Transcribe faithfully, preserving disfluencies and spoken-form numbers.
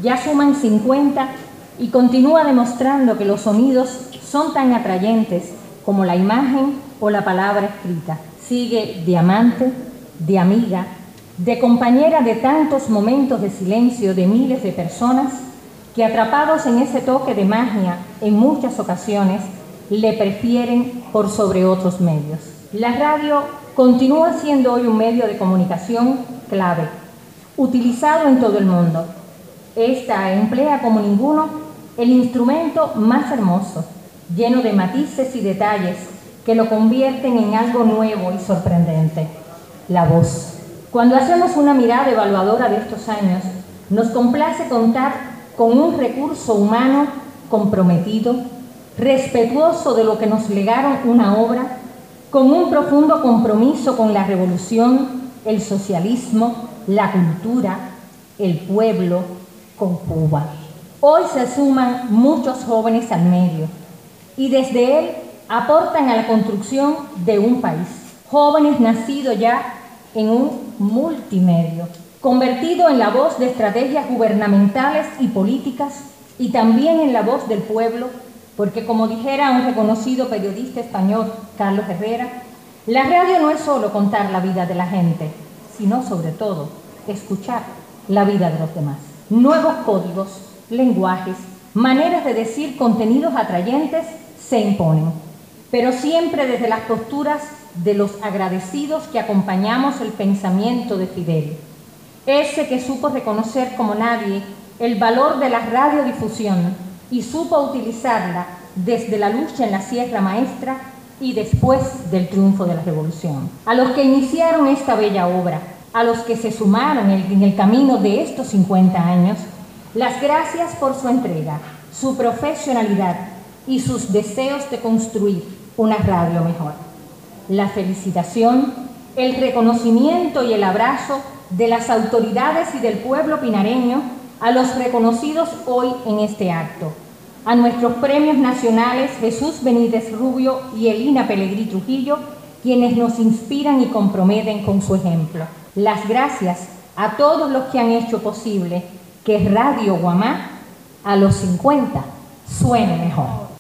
ya suman cincuenta y continúa demostrando que los sonidos son tan atrayentes como la imagen o la palabra escrita. Sigue de amante, de amiga, de compañera de tantos momentos de silencio de miles de personas que, atrapados en ese toque de magia, en muchas ocasiones le prefieren por sobre otros medios. La radio continúa siendo hoy un medio de comunicación clave, utilizado en todo el mundo. Esta emplea como ninguno el instrumento más hermoso, lleno de matices y detalles que lo convierten en algo nuevo y sorprendente: la voz. Cuando hacemos una mirada evaluadora de estos años, nos complace contar con un recurso humano comprometido, respetuoso de lo que nos legaron una obra, con un profundo compromiso con la revolución, el socialismo, la cultura, el pueblo, con Cuba. Hoy se suman muchos jóvenes al medio y desde él aportan a la construcción de un país. Jóvenes nacidos ya en un multimedio, convertido en la voz de estrategias gubernamentales y políticas y también en la voz del pueblo, porque, como dijera un reconocido periodista español, Carlos Herrera, la radio no es solo contar la vida de la gente, sino sobre todo escuchar la vida de los demás. Nuevos códigos, lenguajes, maneras de decir contenidos atrayentes se imponen, pero siempre desde las posturas de los agradecidos que acompañamos el pensamiento de Fidel, ese que supo reconocer como nadie el valor de la radiodifusión y supo utilizarla desde la lucha en la Sierra Maestra y después del triunfo de la Revolución. A los que iniciaron esta bella obra, a los que se sumaron en el camino de estos cincuenta años, las gracias por su entrega, su profesionalidad y sus deseos de construir una radio mejor. La felicitación, el reconocimiento y el abrazo de las autoridades y del pueblo pinareño a los reconocidos hoy en este acto, a nuestros premios nacionales Jesús Benítez Rubio y Elina Pelegrí Trujillo, quienes nos inspiran y comprometen con su ejemplo. Las gracias a todos los que han hecho posible que Radio Guamá a los cincuenta suene mejor.